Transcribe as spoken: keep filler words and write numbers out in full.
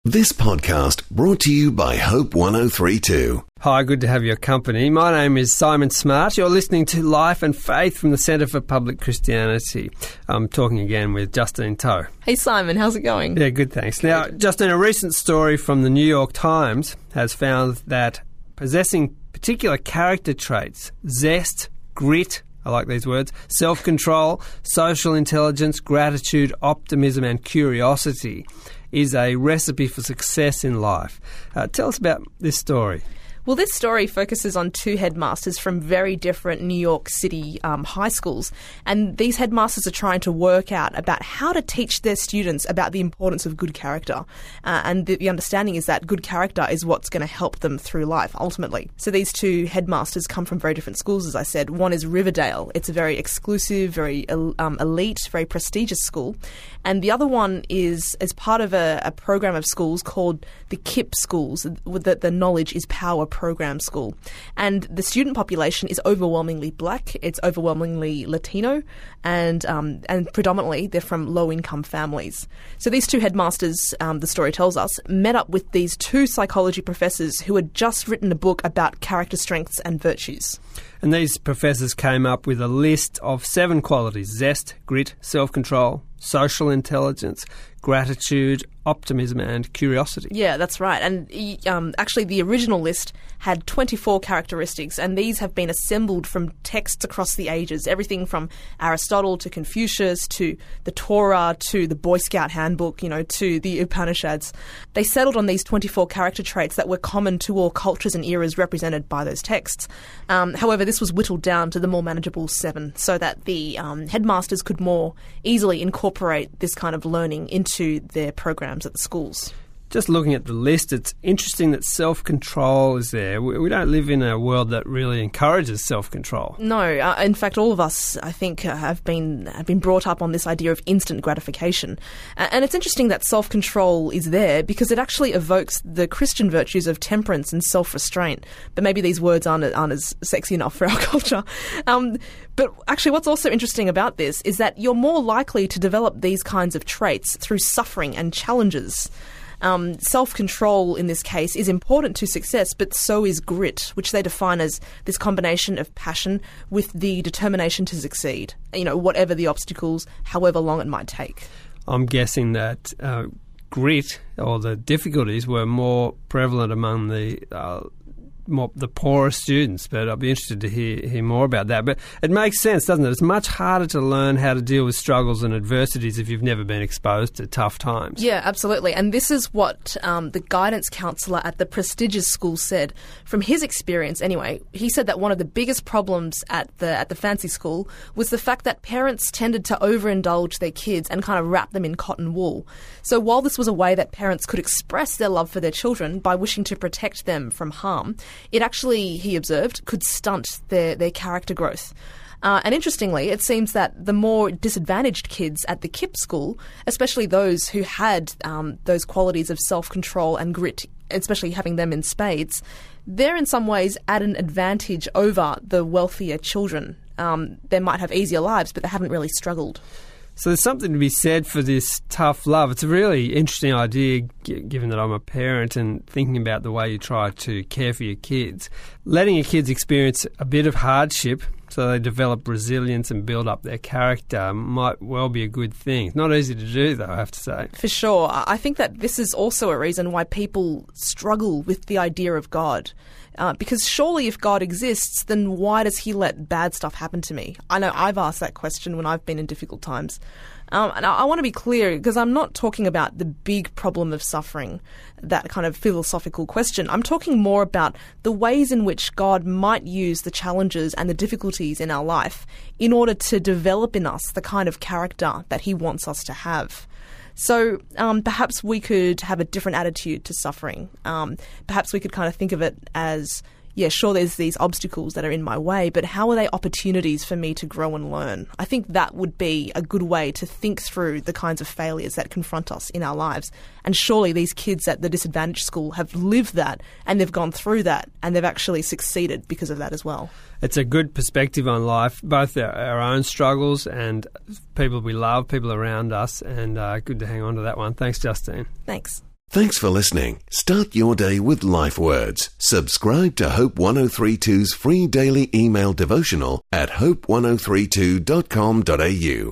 This podcast brought to you by Hope one oh three point two. Hi, good to have your company. My name is Simon Smart. You're listening to Life and Faith from the Centre for Public Christianity. I'm talking again with Justine Toe. Hey Simon, how's it going? Yeah, good, thanks. Now, Justine, a recent story from the New York Times has found that possessing particular character traits, zest, grit, I like these words, self-control, social intelligence, gratitude, optimism and curiosity is a recipe for success in life. Uh, tell us about this story. Well, this story focuses on two headmasters from very different New York City um, high schools, and these headmasters are trying to work out about how to teach their students about the importance of good character. Uh, and the, the understanding is that good character is what's going to help them through life, ultimately. So these two headmasters come from very different schools, as I said. One is Riverdale. It's a very exclusive, very um, elite, very prestigious school. And the other one is as part of a, a program of schools called the KIPP schools, the, the Knowledge is Power program school. And the student population is overwhelmingly black, it's overwhelmingly Latino, and um, and predominantly they're from low-income families. So these two headmasters, um, the story tells us, met up with these two psychology professors who had just written a book about character strengths and virtues. And these professors came up with a list of seven qualities: zest, grit, self-control, social intelligence, gratitude, optimism and curiosity. Yeah, that's right. And um, actually the original list had twenty-four characteristics, and these have been assembled from texts across the ages, everything from Aristotle to Confucius to the Torah to the Boy Scout handbook, you know, to the Upanishads. They settled on these twenty-four character traits that were common to all cultures and eras represented by those texts. Um, however, this was whittled down to the more manageable seven so that the um, headmasters could more easily incorporate this kind of learning into their programs at the schools. Just looking at the list, it's interesting that self-control is there. We, we don't live in a world that really encourages self-control. No, uh, in fact, all of us, I think, uh, have been have been brought up on this idea of instant gratification. Uh, and it's interesting that self-control is there because it actually evokes the Christian virtues of temperance and self-restraint. But maybe these words aren't, aren't as sexy enough for our culture. Um, but actually, what's also interesting about this is that you're more likely to develop these kinds of traits through suffering and challenges. Um, self-control in this case is important to success, but so is grit, which they define as this combination of passion with the determination to succeed, you know, whatever the obstacles, however long it might take. I'm guessing that uh, grit or the difficulties were more prevalent among the uh, more the poorer students, but I'll be interested to hear, hear more about that. But it makes sense, doesn't it? It's much harder to learn how to deal with struggles and adversities if you've never been exposed to tough times. Yeah, absolutely. And this is what um, the guidance counsellor at the prestigious school said. From his experience, anyway, he said that one of the biggest problems at the at the fancy school was the fact that parents tended to overindulge their kids and kind of wrap them in cotton wool. So while this was a way that parents could express their love for their children by wishing to protect them from harm, it actually, he observed, could stunt their, their character growth. Uh, and interestingly, it seems that the more disadvantaged kids at the KIPP school, especially those who had um, those qualities of self-control and grit, especially having them in spades, they're in some ways at an advantage over the wealthier children. Um, they might have easier lives, but they haven't really struggled. So there's something to be said for this tough love. It's a really interesting idea, g- given that I'm a parent and thinking about the way you try to care for your kids. Letting your kids experience a bit of hardship so they develop resilience and build up their character might well be a good thing. It's not easy to do, though, I have to say. For sure. I think that this is also a reason why people struggle with the idea of God. Uh, because surely if God exists, then why does he let bad stuff happen to me? I know I've asked that question when I've been in difficult times. Um, and I, I want to be clear, because I'm not talking about the big problem of suffering, that kind of philosophical question. I'm talking more about the ways in which God might use the challenges and the difficulties in our life in order to develop in us the kind of character that he wants us to have. So um, perhaps we could have a different attitude to suffering. Um, perhaps we could kind of think of it as, yeah, sure, there's these obstacles that are in my way, but how are they opportunities for me to grow and learn? I think that would be a good way to think through the kinds of failures that confront us in our lives. And surely these kids at the disadvantaged school have lived that, and they've gone through that, and they've actually succeeded because of that as well. It's a good perspective on life, both our, our own struggles and people we love, people around us, and uh, good to hang on to that one. Thanks, Justine. Thanks. Thanks for listening. Start your day with Life Words. Subscribe to Hope ten thirty-two's free daily email devotional at hope ten thirty-two dot com dot a u.